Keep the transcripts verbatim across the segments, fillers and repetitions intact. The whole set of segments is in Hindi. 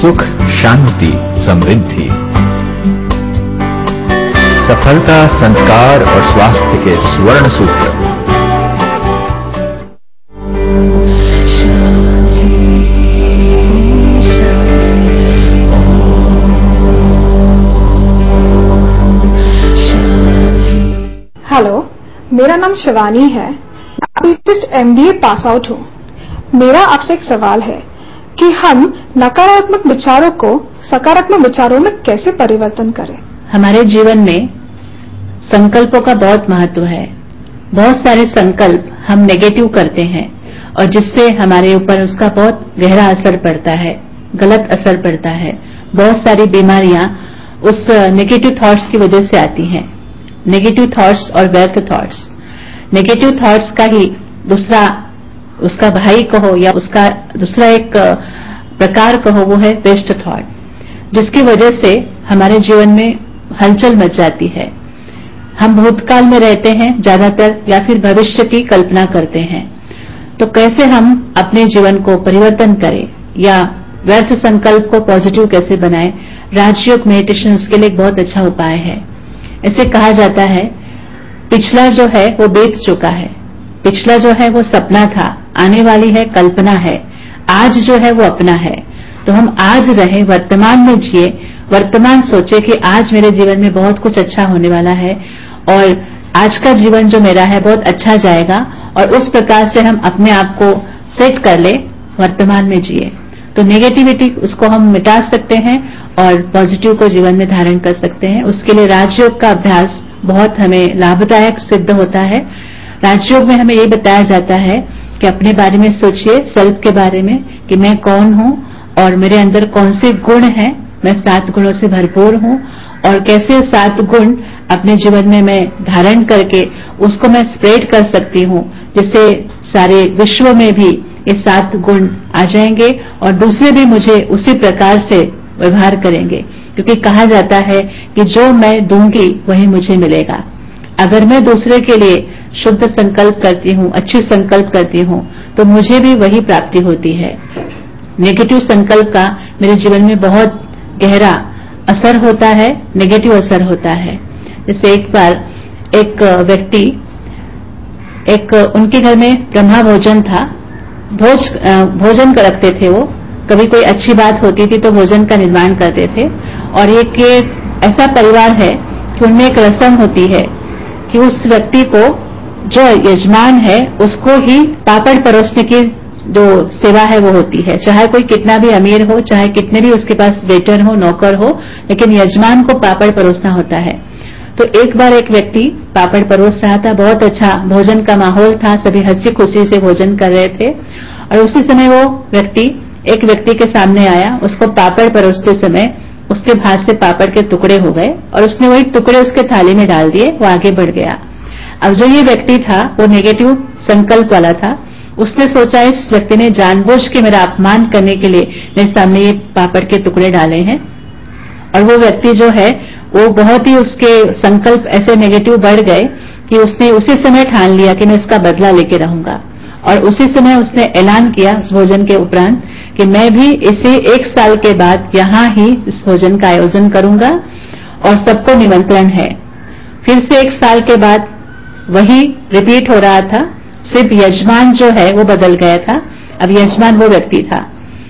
सुख, शांति, समृद्धि, सफलता, संस्कार और स्वास्थ्य के स्वर्ण सूत्र। हेलो, मेरा नाम शिवानी है। मैं जस्ट एमबीए पास आउट हूँ। मेरा आपसे एक सवाल है कि हम नकारात्मक विचारों को सकारात्मक विचारों में कैसे परिवर्तन करें। हमारे जीवन में संकल्पों का बहुत महत्व है। बहुत सारे संकल्प हम नेगेटिव करते हैं और जिससे हमारे ऊपर उसका बहुत गहरा असर पड़ता है, गलत असर पड़ता है। बहुत सारी बीमारियां उस नेगेटिव थॉट्स की वजह से आती हैं। नेगेटिव थॉट्स और व्यर्थ थॉट्स। नेगेटिव थॉट्स का ही दूसरा, उसका भाई कहो या उसका दूसरा एक प्रकार कहो, वो है वेस्ट थॉट, जिसकी वजह से हमारे जीवन में हलचल मच जाती है। हम भूतकाल में रहते हैं ज्यादातर, या फिर भविष्य की कल्पना करते हैं। तो कैसे हम अपने जीवन को परिवर्तन करें या व्यर्थ संकल्प को पॉजिटिव कैसे बनाएं। राजयोग मेडिटेशन उसके लिए एक बहुत अच्छा उपाय है। ऐसे कहा जाता है, पिछला जो है वो बीत चुका है, पिछला जो है वो सपना था, आने वाली है कल्पना है, आज जो है वो अपना है। तो हम आज रहे, वर्तमान में जिए, वर्तमान सोचे कि आज मेरे जीवन में बहुत कुछ अच्छा होने वाला है और आज का जीवन जो मेरा है बहुत अच्छा जाएगा, और उस प्रकार से हम अपने आप को सेट कर ले, वर्तमान में जिए। तो नेगेटिविटी उसको हम मिटा सकते हैं और पॉजिटिव को जीवन में धारण कर सकते हैं। उसके लिए राजयोग का अभ्यास बहुत हमें लाभदायक सिद्ध होता है। राजयोग में हमें ये बताया जाता है कि अपने बारे में सोचिए, सेल्फ के बारे में, कि मैं कौन हूं और मेरे अंदर कौन से गुण हैं। मैं सात गुणों से भरपूर हूं और कैसे सात गुण अपने जीवन में मैं धारण करके उसको मैं स्प्रेड कर सकती हूं, जिससे सारे विश्व में भी ये सात गुण आ जाएंगे और दूसरे भी मुझे उसी प्रकार से व्यवहार करेंगे। क्योंकि कहा जाता है कि जो मैं दूंगी वही मुझे मिलेगा। अगर मैं दूसरे के लिए शुद्ध संकल्प करती हूं, अच्छी संकल्प करती हूं, तो मुझे भी वही प्राप्ति होती है। नेगेटिव संकल्प का मेरे जीवन में बहुत गहरा असर होता है, नेगेटिव असर होता है। जैसे एक बार एक व्यक्ति, एक उनके घर में ब्रह्मा भोजन था, भोज भोजन रखते थे। वो कभी कोई अच्छी बात होती थी तो भोजन का निर्माण करते थे। और एक ऐसा परिवार है कि उनमें एक रस्म होती है कि उस व्यक्ति को, जो यजमान है, उसको ही पापड़ परोसने की जो सेवा है वो होती है। चाहे कोई कितना भी अमीर हो, चाहे कितने भी उसके पास वेटर हो, नौकर हो, लेकिन यजमान को पापड़ परोसना होता है। तो एक बार एक व्यक्ति पापड़ परोस रहा था, बहुत अच्छा भोजन का माहौल था, सभी हंसी खुशी से भोजन कर रहे थे। और उसी समय वो व्यक्ति एक व्यक्ति के सामने आया। उसको पापड़ परोसते समय उसके हाथ से पापड़ के टुकड़े हो गए और उसने वही टुकड़े उसके थाली में डाल दिए। वो आगे बढ़ गया। अब जो ये व्यक्ति था वो नेगेटिव संकल्प वाला था। उसने सोचा इस व्यक्ति ने जानबूझ के मेरा अपमान करने के लिए मेरे सामने ये पापड़ के टुकड़े डाले हैं। और वो व्यक्ति जो है वो बहुत ही, उसके संकल्प ऐसे नेगेटिव बढ़ गए कि उसने उसी समय ठान लिया कि मैं इसका बदला लेके रहूंगा। और उसी समय उसने ऐलान किया उस भोजन के उपरांत कि मैं भी इसे एक साल के बाद यहां ही इस भोजन का आयोजन करूंगा और सबको निमंत्रण है। फिर से एक साल के बाद वही रिपीट हो रहा था, सिर्फ यजमान जो है वो बदल गया था। अब यजमान वो व्यक्ति था।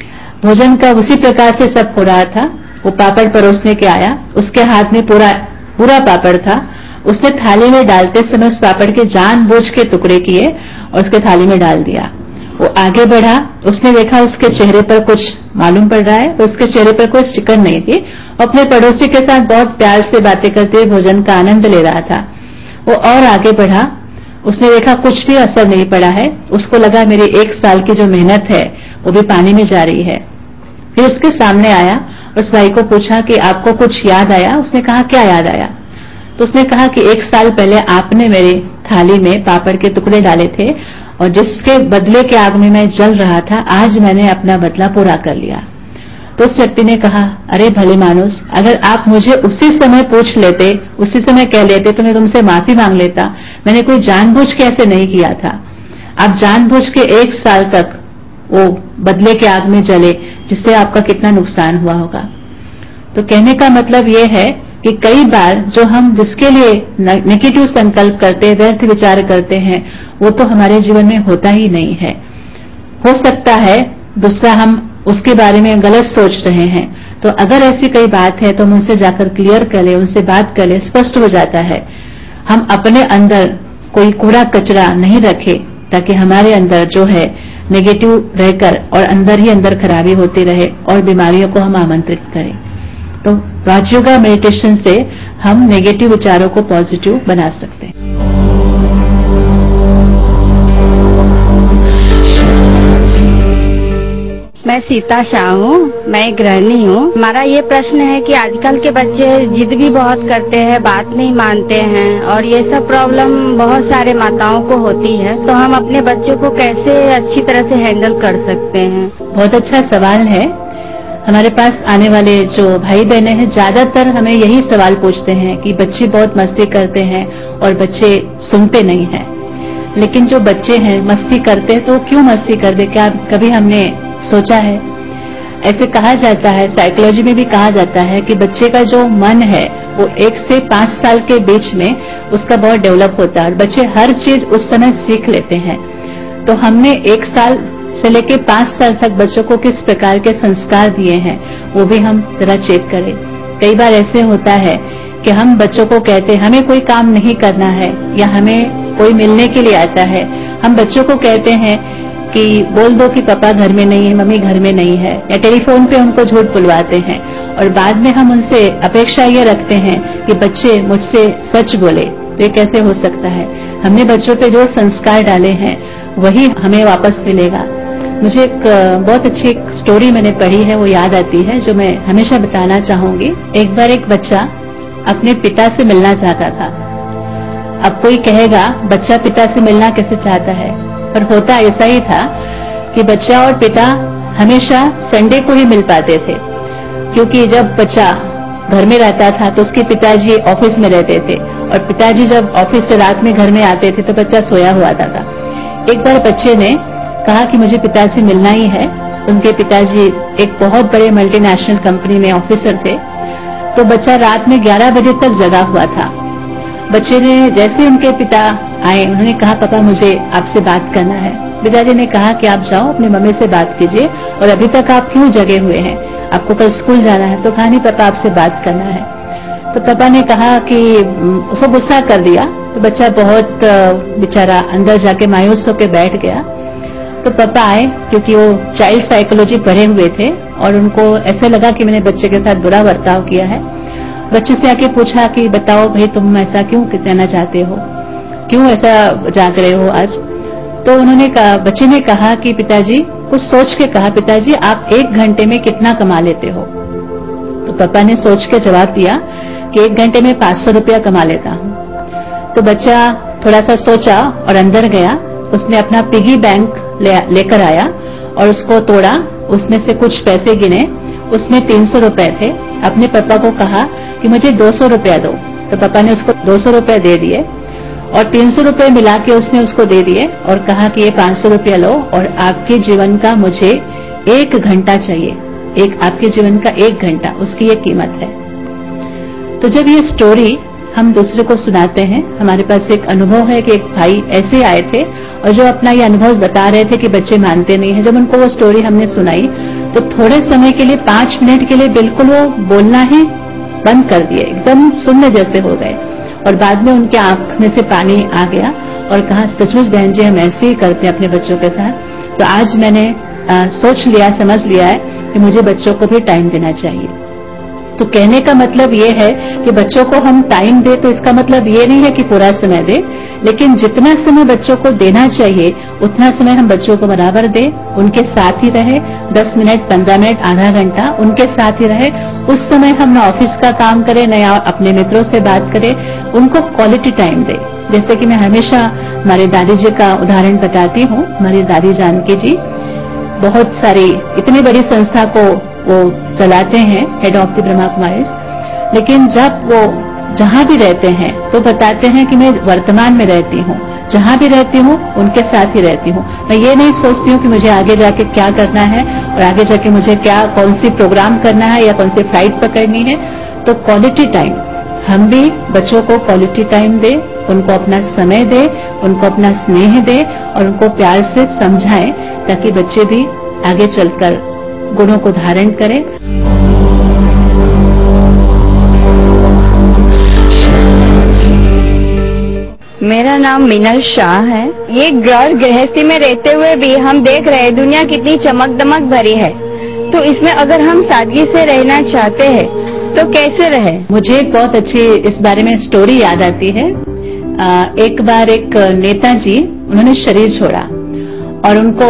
भोजन का उसी प्रकार से सब हो रहा था। वो पापड़ परोसने के आया, उसके हाथ में पूरा पूरा पापड़ था। उसने थाली में डालते समय उस पापड़ के जानबूझ के टुकड़े किए और उसके थाली में डाल दिया। वो आगे बढ़ा, उसने देखा उसके चेहरे पर कुछ मालूम पड़ रहा है, तो उसके चेहरे पर कोई स्टिकर नहीं थी। वो अपने पड़ोसी के साथ बहुत प्यार से बातें करते हुए भोजन का आनंद ले रहा था। वो और आगे बढ़ा, उसने देखा कुछ भी असर नहीं पड़ा है। उसको लगा मेरी एक साल की जो मेहनत है वो भी पानी में जा रही है। फिर उसके सामने आया, उस भाई को पूछा कि आपको कुछ याद आया? उसने कहा क्या याद आया? तो उसने कहा कि एक साल पहले आपने मेरी थाली में पापड़ के टुकड़े डाले थे और जिसके बदले के आग में मैं जल रहा था, आज मैंने अपना बदला पूरा कर लिया। तो उस व्यक्ति ने कहा, अरे भले मानुस, अगर आप मुझे उसी समय पूछ लेते, उसी समय कह लेते तो मैं तुमसे माफी मांग लेता। मैंने कोई जानबूझ के ऐसे नहीं किया था। आप जानबूझ के एक साल तक वो बदले के आग में जले, जिससे आपका कितना नुकसान हुआ होगा। तो कहने का मतलब ये है कि कई बार जो हम जिसके लिए नेगेटिव संकल्प करते हैं, व्यर्थ विचार करते हैं, वो तो हमारे जीवन में होता ही नहीं है। हो सकता है दूसरा हम उसके बारे में गलत सोच रहे हैं, तो अगर ऐसी कोई बात है तो हम उनसे जाकर क्लियर कर ले, उनसे बात कर ले, स्पष्ट हो जाता है। हम अपने अंदर कोई कूड़ा कचरा नहीं रखें ताकि हमारे अंदर जो है नेगेटिव रहकर और अंदर ही अंदर खराबी होती रहे और बीमारियों को हम आमंत्रित करें। तो राजयोगा मेडिटेशन से हम नेगेटिव विचारों को पॉजिटिव बना सकते हैं। मैं सीता शाह हूँ, मैं गृहिणी हूँ। हमारा ये प्रश्न है कि आजकल के बच्चे जिद भी बहुत करते हैं, बात नहीं मानते हैं और ये सब प्रॉब्लम बहुत सारे माताओं को होती है। तो हम अपने बच्चों को कैसे अच्छी तरह से हैंडल कर सकते हैं? बहुत अच्छा सवाल है। हमारे पास आने वाले जो भाई बहने हैं, ज्यादातर हमें यही सवाल पूछते हैं कि बच्चे बहुत मस्ती करते हैं और बच्चे सुनते नहीं हैं। लेकिन जो बच्चे हैं मस्ती करते हैं तो क्यों मस्ती करते, क्या कभी हमने सोचा है? ऐसे कहा जाता है, साइकोलॉजी में भी कहा जाता है कि बच्चे का जो मन है वो एक से पांच साल के बीच में उसका बहुत डेवलप होता है और बच्चे हर चीज उस समय सीख लेते हैं। तो हमने एक साल से लेके पांच साल तक बच्चों को किस प्रकार के संस्कार दिए हैं वो भी हम जरा चेक करें। कई बार ऐसे होता है कि हम बच्चों को कहते हैं हमें कोई काम नहीं करना है या हमें कोई मिलने के लिए आता है, हम बच्चों को कहते हैं कि बोल दो कि पापा घर में नहीं है, मम्मी घर में नहीं है, या टेलीफोन पे उनको झूठ बुलवाते हैं और बाद में हम उनसे अपेक्षा ये रखते हैं कि बच्चे मुझसे सच बोले। तो ये कैसे हो सकता है? हमने बच्चों पे जो संस्कार डाले हैं वही हमें वापस मिलेगा। मुझे एक बहुत अच्छी एक स्टोरी मैंने पढ़ी है, वो याद आती है, जो मैं हमेशा बताना चाहूंगी। एक बार एक बच्चा अपने पिता से मिलना चाहता था। अब कोई कहेगा बच्चा पिता से मिलना कैसे चाहता है, पर होता ऐसा ही था कि बच्चा और पिता हमेशा संडे को ही मिल पाते थे, क्योंकि जब बच्चा घर में रहता था तो उसके पिताजी ऑफिस में रहते थे और पिताजी जब ऑफिस से रात में घर में आते थे तो बच्चा सोया हुआ आता था। एक बार बच्चे ने कहा कि मुझे पिता से मिलना ही है। उनके पिताजी एक बहुत बड़े मल्टीनेशनल कंपनी में ऑफिसर थे, तो बच्चा रात में ग्यारह बजे तक जगा हुआ था। बच्चे ने जैसे उनके पिता आए, उन्होंने कहा पापा मुझे आपसे बात करना है। पिताजी ने कहा कि आप जाओ अपनी मम्मी से बात कीजिए, और अभी तक आप क्यों जगे हुए हैं, आपको कल स्कूल जाना है। तो कहा नहीं पापा आपसे बात करना है। तो पापा ने कहा कि उसको गुस्सा कर दिया। तो बच्चा बहुत बेचारा अंदर जाके मायूस होकर बैठ गया। तो पापा आए, क्योंकि वो चाइल्ड साइकोलॉजी पढ़े हुए थे और उनको ऐसे लगा कि मैंने बच्चे के साथ बुरा बर्ताव किया है। बच्चे से आके पूछा कि बताओ भाई तुम ऐसा क्यों कहना चाहते हो, क्यों ऐसा जाग रहे हो आज। तो उन्होंने कहा, बच्चे ने कहा कि पिताजी, कुछ सोच के कहा, पिताजी आप एक घंटे में कितना कमा लेते हो। तो पापा ने सोच के जवाब दिया कि एक घंटे में पांच सौ रुपया कमा लेता हूँ। तो बच्चा थोड़ा सा सोचा और अंदर गया। उसने अपना पिगी बैंक ले, लेकर आया और उसको तोड़ा, उसमें से कुछ पैसे गिने, उसमें तीन सौ रुपए थे। अपने पापा को कहा कि मुझे दो सौ रुपया दो। तो पापा ने उसको दो सौ रुपये दे दिए और तीन सौ रुपये मिला के उसने उसको दे दिए और कहा कि ये पांच सौ रुपया लो और आपके जीवन का मुझे एक घंटा चाहिए, एक आपके जीवन का एक घंटा, उसकी ये कीमत है। तो जब ये स्टोरी हम दूसरे को सुनाते हैं, हमारे पास एक अनुभव है कि एक भाई ऐसे आए थे और जो अपना ये अनुभव बता रहे थे कि बच्चे मानते नहीं हैं। जब उनको वो स्टोरी हमने सुनाई तो थोड़े समय के लिए, पांच मिनट के लिए बिल्कुल वो बोलना ही बंद कर दिए, एकदम शून्य जैसे हो गए और बाद में उनके आंख में से पानी आ गया और कहा सचमुच बहन जी हम ऐसे ही करते हैं अपने बच्चों के साथ। तो आज मैंने आ, सोच लिया, समझ लिया है कि मुझे बच्चों को भी टाइम देना चाहिए। तो कहने का मतलब ये है कि बच्चों को हम टाइम दें, तो इसका मतलब ये नहीं है कि पूरा समय दें, लेकिन जितना समय बच्चों को देना चाहिए उतना समय हम बच्चों को बराबर दें, उनके साथ ही रहे, दस मिनट, पंद्रह मिनट, आधा घंटा उनके साथ ही रहे। उस समय हम न ऑफिस का काम करें, न अपने मित्रों से बात करें, उनको क्वालिटी टाइम दें। जैसे कि मैं हमेशा हमारे दादी जी का उदाहरण बताती हूँ। हमारी दादी जानकी जी बहुत सारी इतनी बड़ी संस्था को वो चलाते हैं, head of the Brahma Kumaris, लेकिन जब वो जहां भी रहते हैं तो बताते हैं कि मैं वर्तमान में रहती हूँ, जहां भी रहती हूँ उनके साथ ही रहती हूँ। मैं ये नहीं सोचती हूँ कि मुझे आगे जाके क्या करना है और आगे जाके मुझे क्या कौन सी प्रोग्राम करना है या कौन सी फ्लाइट पकड़नी है। तो क्वालिटी टाइम, हम भी बच्चों को क्वालिटी टाइम दे, उनको अपना समय दे, उनको अपना स्नेह दे और उनको प्यार से समझाएं, ताकि बच्चे भी आगे चलकर गुणों को धारण करें। मेरा नाम मिनल शाह है। ये घर गृहस्थी में रहते हुए भी हम देख रहे हैं दुनिया कितनी चमक दमक भरी है, तो इसमें अगर हम सादगी से रहना चाहते हैं तो कैसे रहे? मुझे एक बहुत अच्छी इस बारे में स्टोरी याद आती है। एक बार एक नेताजी, उन्होंने शरीर छोड़ा और उनको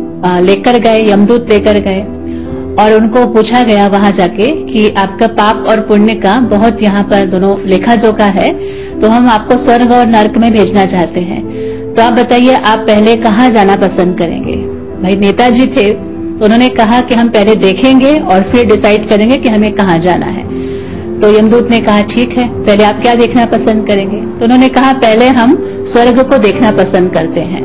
लेकर गए, यमदूत लेकर गए और उनको पूछा गया वहां जाके कि आपका पाप और पुण्य का बहुत यहाँ पर दोनों लेखा जोखा है, तो हम आपको स्वर्ग और नर्क में भेजना चाहते हैं, तो आप बताइए आप पहले कहाँ जाना पसंद करेंगे? भाई नेताजी थे, तो उन्होंने कहा कि हम पहले देखेंगे और फिर डिसाइड करेंगे कि हमें कहाँ जाना है। तो यमदूत ने कहा ठीक है, पहले आप क्या देखना पसंद करेंगे? तो उन्होंने कहा पहले हम स्वर्ग को देखना पसंद करते हैं।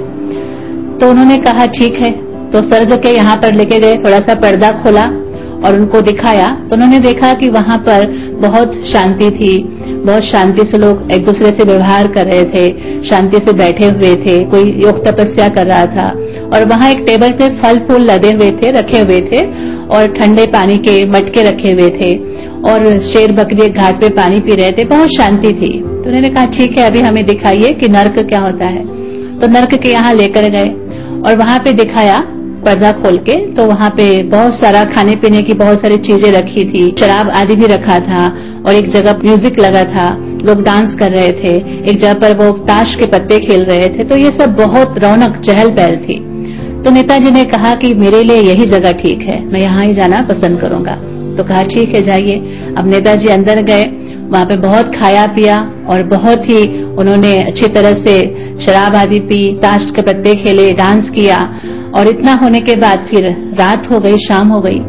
तो उन्होंने कहा ठीक है, तो स्वर्ग के यहाँ पर लेके गए, थोड़ा सा पर्दा खोला और उनको दिखाया, तो उन्होंने देखा कि वहां पर बहुत शांति थी, बहुत शांति से लोग एक दूसरे से व्यवहार कर रहे थे, शांति से बैठे हुए थे, कोई योग तपस्या कर रहा था और वहां एक टेबल पे फल फूल लदे हुए थे, रखे हुए थे और ठंडे पानी के मटके रखे हुए थे और शेर बकरी एक घाट पे पानी पी रहे थे, बहुत शांति थी। तो उन्होंने कहा ठीक है, अभी हमें दिखाइए कि नर्क क्या होता है। तो नर्क के यहाँ लेकर गए और वहां पे दिखाया पर्दा खोल के, तो वहां पे बहुत सारा खाने पीने की बहुत सारी चीजें रखी थी, शराब आदि भी रखा था और एक जगह म्यूजिक लगा था, लोग डांस कर रहे थे, एक जगह पर वो ताश के पत्ते खेल रहे थे। तो ये सब बहुत रौनक चहल पहल थी। तो नेताजी ने कहा कि मेरे लिए यही जगह ठीक है, मैं यहाँ ही जाना पसंद करूंगा। तो कहा ठीक है जाइए। अब नेताजी अंदर गए, वहां पे बहुत खाया पिया और बहुत ही उन्होंने अच्छी तरह से शराब आदि पी, ताश के पत्ते खेले, डांस किया और इतना होने के बाद फिर रात हो गई, शाम हो गई।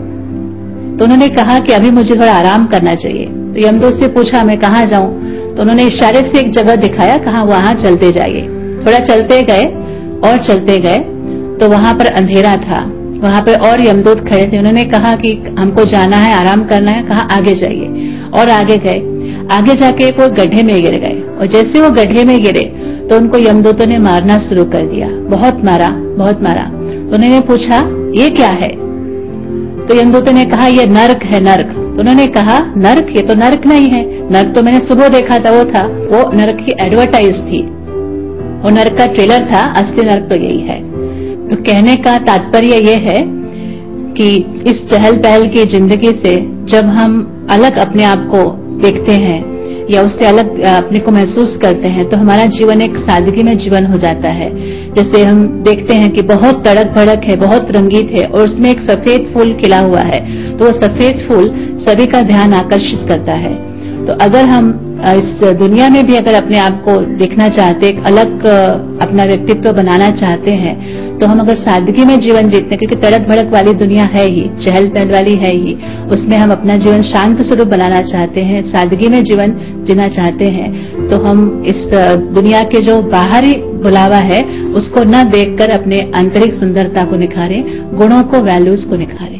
तो उन्होंने कहा कि अभी मुझे थोड़ा आराम करना चाहिए। तो यमदूत से पूछा मैं कहाँ जाऊं? तो उन्होंने इशारे से एक जगह दिखाया, कहा वहां चलते जाइए। थोड़ा चलते गए और चलते गए तो वहां पर अंधेरा था, वहां पर और यमदूत खड़े थे। उन्होंने कहा कि हमको जाना है, आराम करना है, कहा आगे जाइए और आगे गए। आगे जाके वो गड्ढे में गिर गए और जैसे वो गड्ढे में गिरे तो उनको यमदूतों ने मारना शुरू कर दिया, बहुत मारा, बहुत मारा। तो उन्होंने पूछा ये क्या है? तो यमदूतों ने कहा ये नर्क है, नर्क। तो उन्होंने कहा नर्क? ये तो नर्क नहीं है, नर्क तो मैंने सुबह देखा था, वो था वो नर्क की एडवर्टाइज थी, वो नर्क का ट्रेलर था, असली नर्क तो यही है। तो कहने का तात्पर्य ये है कि इस चहल पहल की जिंदगी से जब हम अलग अपने आप को देखते हैं या उससे अलग अपने को महसूस करते हैं तो हमारा जीवन एक सादगी में जीवन हो जाता है। जैसे हम देखते हैं कि बहुत तड़क भड़क है, बहुत रंगीत है और उसमें एक सफेद फूल खिला हुआ है, तो वो सफेद फूल सभी का ध्यान आकर्षित करता है। तो अगर हम इस दुनिया में भी अगर अपने आप को देखना चाहते, एक अलग अपना व्यक्तित्व बनाना चाहते हैं, तो हम अगर सादगी में जीवन जीते हैं, क्योंकि तड़क भड़क वाली दुनिया है ही, चहल पहल वाली है ही, उसमें हम अपना जीवन शांत स्वरूप बनाना चाहते हैं, सादगी में जीवन जीना चाहते हैं, तो हम इस दुनिया के जो बाहरी बुलावा है उसको न देखकर अपने आंतरिक सुंदरता को निखारें, गुणों को, वैल्यूज को निखारें।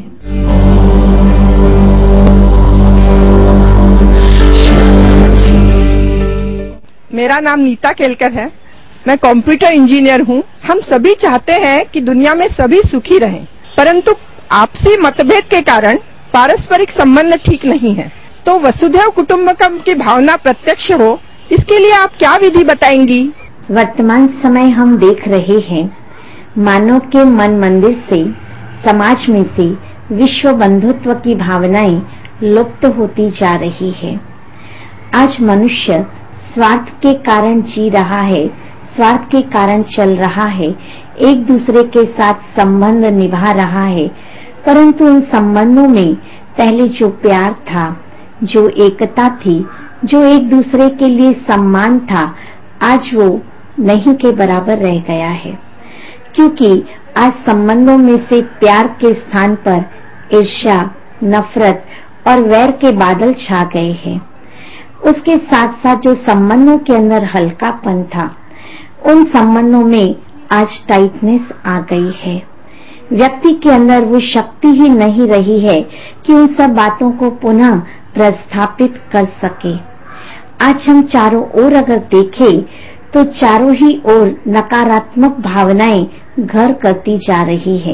मेरा नाम नीता केलकर है, मैं कंप्यूटर इंजीनियर हूँ। हम सभी चाहते हैं कि दुनिया में सभी सुखी रहें, परंतु आपसी मतभेद के कारण पारस्परिक संबंध ठीक नहीं है। तो वसुधैव कुटुंबकम की भावना प्रत्यक्ष हो, इसके लिए आप क्या विधि बताएंगी? वर्तमान समय हम देख रहे हैं मानव के मन मंदिर से, समाज में से विश्व बंधुत्व की भावनाएं लुप्त होती जा रही है। आज मनुष्य स्वार्थ के कारण जी रहा है, स्वार्थ के कारण चल रहा है, एक दूसरे के साथ संबंध निभा रहा है, परंतु उन संबंधों में पहले जो प्यार था, जो एकता थी, जो एक दूसरे के लिए सम्मान था, आज वो नहीं के बराबर रह गया है। क्योंकि आज संबंधों में से प्यार के स्थान पर ईर्ष्या, नफरत और वैर के बादल छा गए हैं। उसके साथ साथ जो संबंधों के अंदर हल्कापन था, उन संबंधों में आज टाइटनेस आ गई है। व्यक्ति के अंदर वो शक्ति ही नहीं रही है कि उन सब बातों को पुनः प्रस्थापित कर सके। आज हम चारों ओर अगर देखें तो चारों ही ओर नकारात्मक भावनाएं घर करती जा रही है।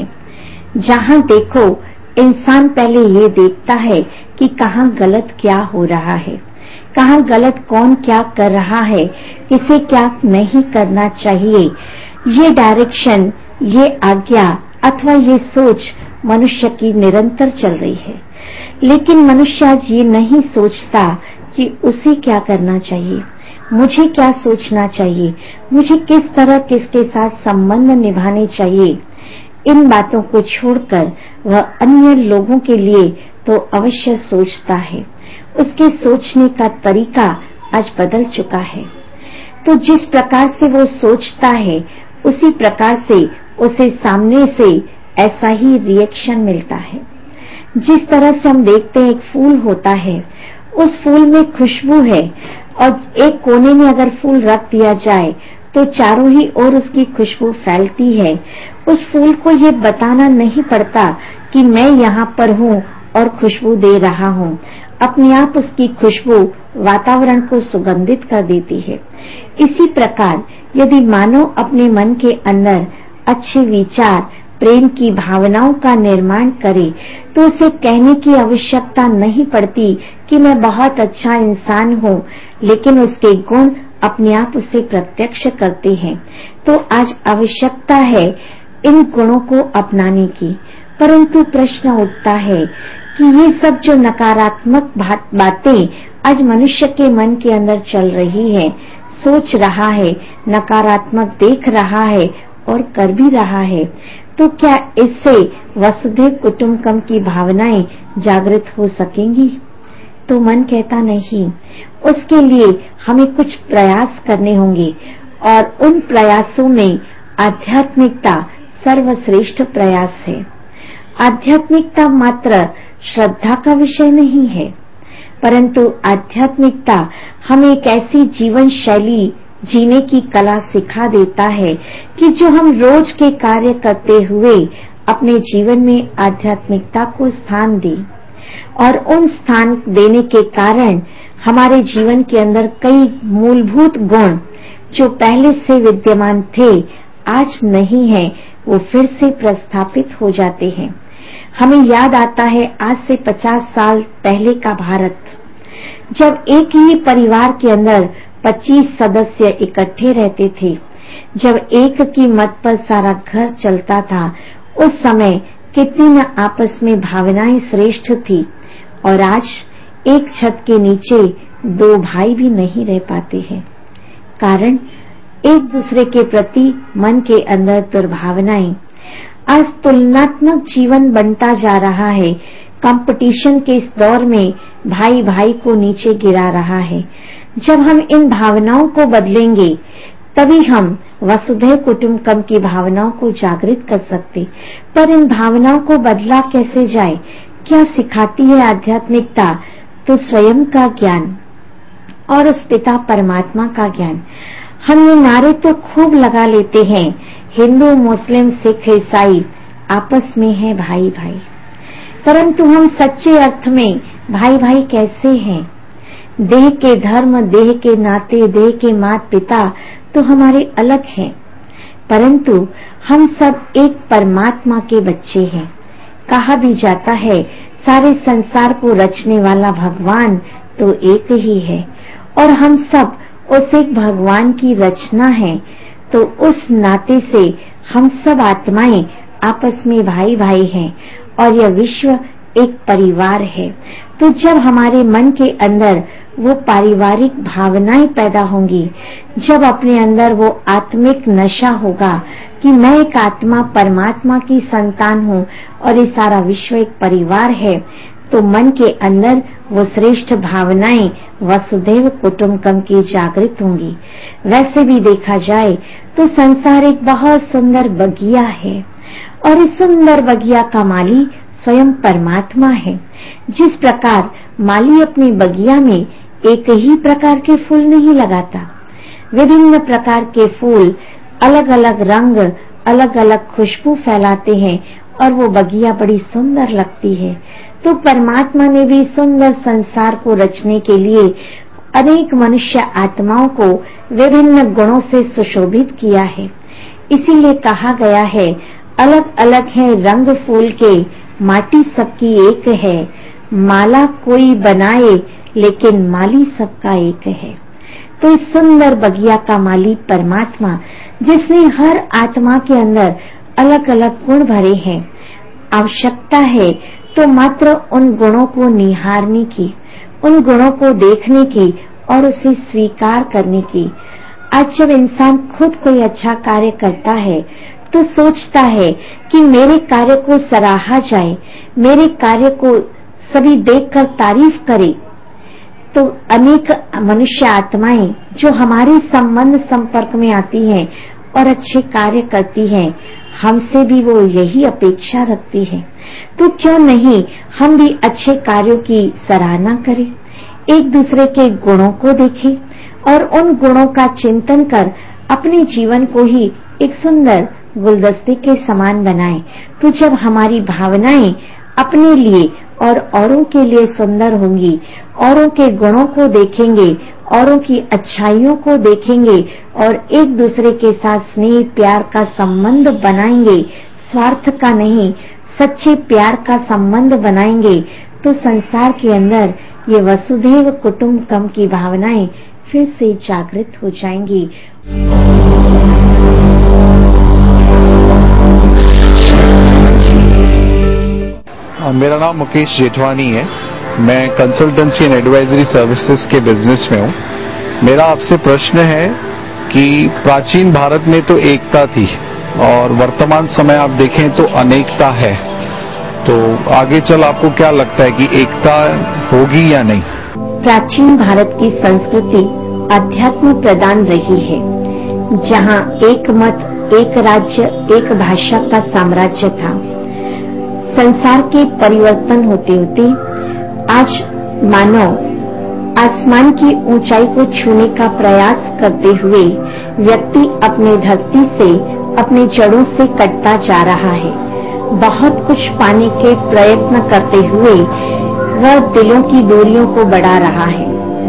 जहां देखो इंसान पहले ये देखता है कि कहाँ गलत क्या हो रहा है, कहाँ गलत कौन क्या कर रहा है, किसे क्या नहीं करना चाहिए। ये डायरेक्शन, ये आज्ञा अथवा ये सोच मनुष्य की निरंतर चल रही है। लेकिन मनुष्य आज ये नहीं सोचता कि उसे क्या करना चाहिए, मुझे क्या सोचना चाहिए, मुझे किस तरह किसके साथ संबंध निभाने चाहिए। इन बातों को छोड़कर वह अन्य लोगों के लिए तो अवश्य सोचता है। उसके सोचने का तरीका आज बदल चुका है। तो जिस प्रकार से वो सोचता है उसी प्रकार से उसे सामने से ऐसा ही रिएक्शन मिलता है। जिस तरह से हम देखते हैं एक फूल होता है, उस फूल में खुशबू है और एक कोने में अगर फूल रख दिया जाए तो चारों ही ओर उसकी खुशबू फैलती है। उस फूल को ये बताना नहीं पड़ता कि मैं यहाँ पर हूँ और खुशबू दे रहा हूँ। अपने आप उसकी खुशबू वातावरण को सुगंधित कर देती है। इसी प्रकार यदि मानव अपने मन के अंदर अच्छे विचार, प्रेम की भावनाओं का निर्माण करे तो उसे कहने की आवश्यकता नहीं पड़ती कि मैं बहुत अच्छा इंसान हूँ, लेकिन उसके गुण अपने आप उसे प्रत्यक्ष करते हैं। तो आज आवश्यकता है इन गुणों को अपनाने की। परंतु प्रश्न उठता है कि ये सब जो नकारात्मक बातें आज मनुष्य के मन के अंदर चल रही है, सोच रहा है, नकारात्मक देख रहा है और कर भी रहा है, तो क्या इससे वसुधैव कुटुंबकम की भावनाएं जागृत हो सकेंगी? तो मन कहता नहीं। उसके लिए हमें कुछ प्रयास करने होंगे और उन प्रयासों में आध्यात्मिकता सर्वश्रेष्ठ प्रयास है। आध्यात्मिकता मात्र श्रद्धा का विषय नहीं है, परंतु आध्यात्मिकता हमें एक ऐसी जीवन शैली जीने की कला सिखा देता है कि जो हम रोज के कार्य करते हुए अपने जीवन में आध्यात्मिकता को स्थान दें, और उन स्थान देने के कारण हमारे जीवन के अंदर कई मूलभूत गुण जो पहले से विद्यमान थे आज नहीं है, वो फिर से प्रस्थापित हो जाते हैं। हमें याद आता है आज से पचास साल पहले का भारत, जब एक ही परिवार के अंदर पच्चीस सदस्य इकट्ठे रहते थे, जब एक की मत पर सारा घर चलता था। उस समय कितनी न आपस में भावनाएं श्रेष्ठ थी, और आज एक छत के नीचे दो भाई भी नहीं रह पाते हैं। कारण एक दूसरे के प्रति मन के अंदर दुर्भावनाएं। आज तुलनात्मक जीवन बनता जा रहा है। कंपटीशन के इस दौर में भाई भाई को नीचे गिरा रहा है। जब हम इन भावनाओं को बदलेंगे तभी हम वसुधैव कुटुंबकम की भावनाओं को जागृत कर सकते। पर इन भावनाओं को बदला कैसे जाए? क्या सिखाती है आध्यात्मिकता? तो स्वयं का ज्ञान और उस पिता परमात्मा का ज्ञान। हम ये नारे तो खूब लगा लेते हैं, हिंदू, मुस्लिम, सिख, ईसाई आपस में है भाई भाई, परंतु हम सच्चे अर्थ में भाई भाई कैसे हैं? देह के धर्म, देह के नाते, देह के माता पिता तो हमारे अलग हैं, परंतु हम सब एक परमात्मा के बच्चे हैं। कहा भी जाता है सारे संसार को रचने वाला भगवान तो एक ही है, और हम सब उस एक भगवान की रचना है। तो उस नाते से हम सब आत्माएं आपस में भाई भाई हैं, और यह विश्व एक परिवार है। तो जब हमारे मन के अंदर वो पारिवारिक भावनाएं पैदा होंगी, जब अपने अंदर वो आत्मिक नशा होगा कि मैं एक आत्मा परमात्मा की संतान हूँ और ये सारा विश्व एक परिवार है, तो मन के अंदर वो श्रेष्ठ भावनाएं वसुधैव कुटुंबकम की जागृत होंगी। वैसे भी देखा जाए तो संसार एक बहुत सुंदर बगिया है, और इस सुंदर बगिया का माली स्वयं परमात्मा है। जिस प्रकार माली अपने बगिया में एक ही प्रकार के फूल नहीं लगाता, विभिन्न प्रकार के फूल अलग अलग रंग, अलग अलग खुशबू फैलाते हैं और वो बगिया बड़ी सुंदर लगती है। तो परमात्मा ने भी सुंदर संसार को रचने के लिए अनेक मनुष्य आत्माओं को विभिन्न गुणों से सुशोभित किया है। इसीलिए कहा गया है, अलग अलग है रंग फूल के, माटी सबकी एक है, माला कोई बनाए लेकिन माली सबका एक है। तो इस सुंदर बगिया का माली परमात्मा, जिसने हर आत्मा के अंदर अलग अलग गुण भरे हैं, आवश्यकता है तो मात्र उन गुणों को निहारने की, उन गुणों को देखने की और उसे स्वीकार करने की। आज जब इंसान खुद कोई अच्छा कार्य करता है तो सोचता है कि मेरे कार्य को सराहा जाए, मेरे कार्य को सभी देखकर तारीफ करें। तो अनेक मनुष्य आत्माएं जो हमारे संबंध संपर्क में आती हैं और अच्छे कार्य करती हैं, हमसे भी वो यही अपेक्षा रखती है। तो क्यों नहीं हम भी अच्छे कार्यों की सराहना करें, एक दूसरे के गुणों को देखें और उन गुणों का चिंतन कर अपने जीवन को ही एक सुंदर गुलदस्ते के समान बनाएं। तो जब हमारी भावनाएं अपने लिए और औरों के लिए सुंदर होंगी, औरों के गुणों को देखेंगे, औरों की अच्छाइयों को देखेंगे और एक दूसरे के साथ स्नेह प्यार का संबंध बनाएंगे, स्वार्थ का नहीं सच्चे प्यार का संबंध बनाएंगे, तो संसार के अंदर ये वसुधैव कुटुंबकम की भावनाएं फिर से जागृत हो जाएंगी। मेरा नाम मुकेश जेठवानी है। मैं कंसल्टेंसी एंड एडवाइजरी सर्विसेज के बिजनेस में हूँ। मेरा आपसे प्रश्न है कि प्राचीन भारत में तो एकता थी और वर्तमान समय आप देखें तो अनेकता है, तो आगे चल आपको क्या लगता है कि एकता होगी या नहीं? प्राचीन भारत की संस्कृति अध्यात्म प्रधान रही है, जहाँ एक मत, एक राज्य, एक भाषा का साम्राज्य था। संसार के परिवर्तन होते होते आज मानव आसमान की ऊंचाई को छूने का प्रयास करते हुए व्यक्ति अपने धरती से, अपने जड़ों से कटता जा रहा है। बहुत कुछ पाने के प्रयत्न करते हुए वह दिलों की दूरियों को बढ़ा रहा है।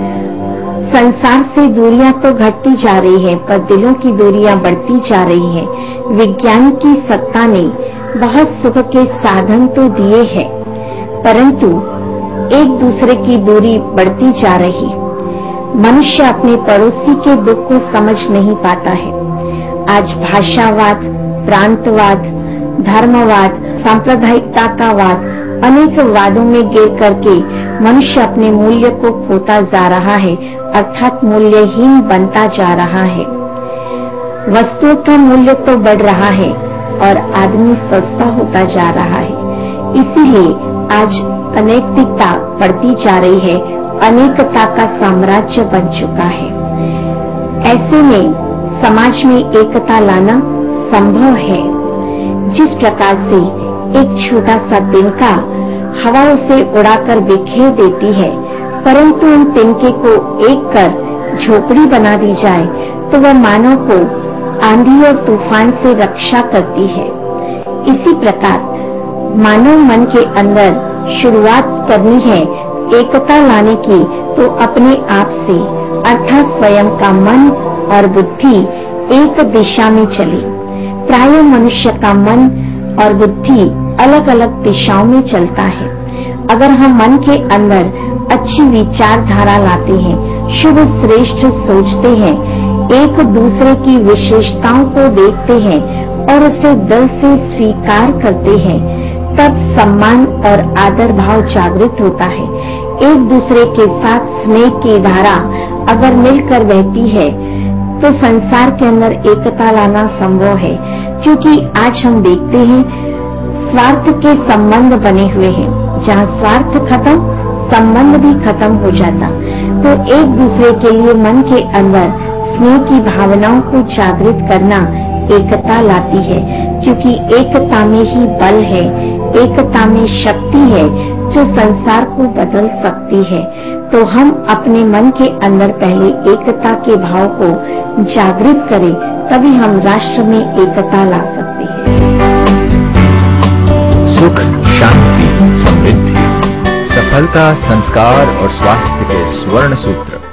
संसार से दूरियां तो घटती जा रही है, पर दिलों की दूरियां बढ़ती जा रही है। विज्ञान की सत्ता ने बहुत सुख के साधन तो दिए हैं, परंतु एक दूसरे की दूरी बढ़ती जा रही। मनुष्य अपने पड़ोसी के दुख को समझ नहीं पाता है। आज भाषावाद, प्रांतवाद, धर्मवाद, सांप्रदायिकता का वाद, अनेक वादों में गिर करके मनुष्य अपने मूल्य को खोता जा रहा है, अर्थात मूल्यहीन बनता जा रहा है। वस्तुओं का मूल्य तो बढ़ रहा है और आदमी सस्ता होता जा रहा है। इसीलिए आज अनैतिकता बढ़ती जा रही है, अनेकता का साम्राज्य बन चुका है। ऐसे में समाज में एकता लाना संभव है। जिस प्रकार से एक छोटा सा तिनका हवाओं से उड़ाकर बिखेर देती है, परंतु उन तिनके को एक कर झोपड़ी बना दी जाए तो वह मानव को आंधी और तूफान से रक्षा करती है। इसी प्रकार मानव मन के अंदर शुरुआत करनी है एकता लाने की, तो अपने आप से अर्थात स्वयं का मन और बुद्धि एक दिशा में चले। प्राय मनुष्य का मन और बुद्धि अलग अलग दिशाओं में चलता है। अगर हम मन के अंदर अच्छी विचारधारा लाते हैं, शुभ श्रेष्ठ सोचते हैं, एक दूसरे की विशेषताओं को देखते हैं और उसे दिल से स्वीकार करते हैं, तब सम्मान और आदर भाव जागृत होता है। एक दूसरे के साथ स्नेह की धारा अगर मिलकर बहती है तो संसार के अंदर एकता लाना संभव है। क्योंकि आज हम देखते हैं स्वार्थ के संबंध बने हुए हैं। जहाँ स्वार्थ खत्म, संबंध भी खत्म हो जाता। तो एक दूसरे के लिए मन के अंदर स्नेह की भावनाओं को जागृत करना एकता लाती है, क्योंकि एकता में ही बल है, एकता में शक्ति है जो संसार को बदल सकती है। तो हम अपने मन के अंदर पहले एकता के भाव को जागृत करें, तभी हम राष्ट्र में एकता ला सकते हैं। सुख, शांति, समृद्धि, सफलता, संस्कार और स्वास्थ्य के स्वर्ण सूत्र